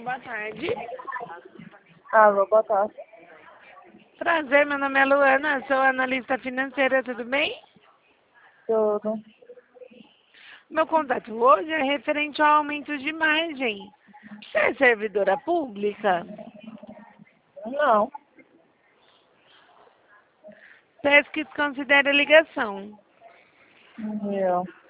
boa tarde. Alô, boa tarde. Prazer, meu nome é Luana, sou analista financeira, tudo bem? Tudo. Meu contato hoje é referente ao aumento de margem. Você é servidora pública? Não. Peço que desconsidere a ligação. Eu.